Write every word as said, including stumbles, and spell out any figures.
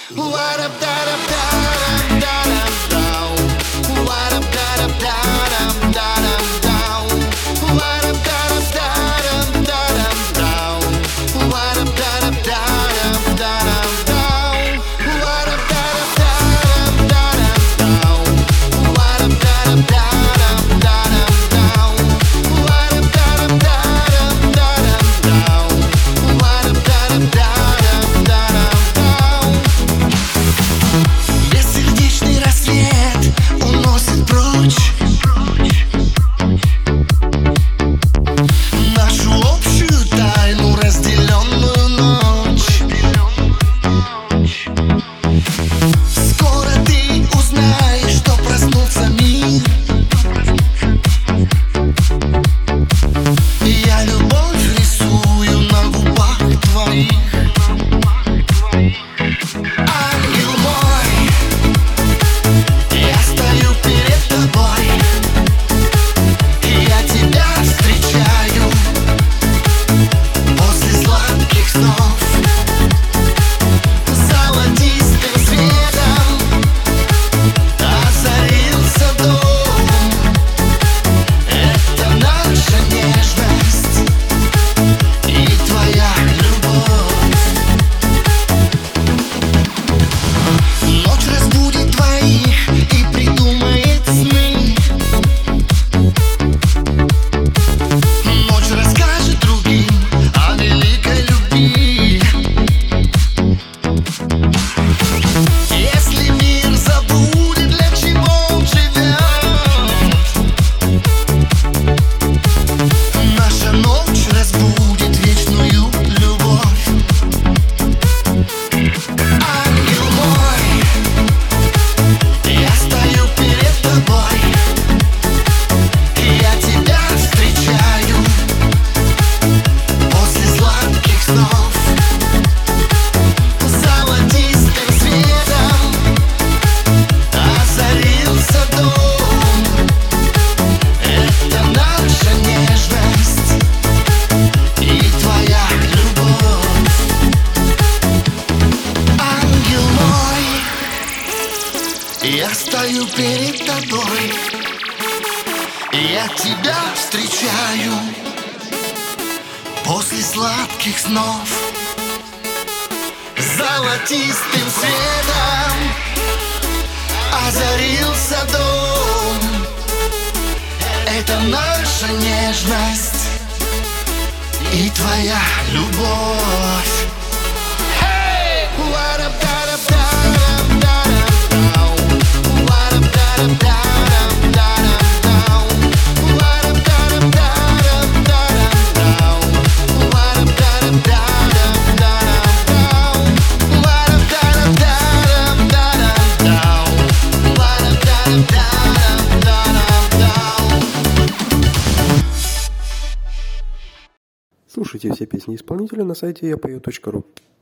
Бессердечный рассвет уносит прочь нашу общую тайну, разделенную ночь. Скоро ты узнаешь, что проснулся мир. Я любовь рисую на губах твоих. Ангел мой, я стою перед тобой, я тебя встречаю после сладких снов. Золотистым светом озарился дом. Это наша нежность и твоя любовь. Ночь разбудит твоих и придумает сны. Ночь расскажет другим о великой любви. Если мир забудет, для чего он живет, наша ночь разбудит вечную любовь. Ангел мой, я стою перед тобой, я тебя встречаю после сладких снов. Золотистым светом озарился дом. Это наша нежность и твоя любовь. Ангел мой, я стою перед тобой, я тебя встречаю после сладких снов. Золотистым светом озарился дом. Это наша нежность и твоя любовь. Hey! Слушайте все песни исполнителя на сайте я пою точка ру.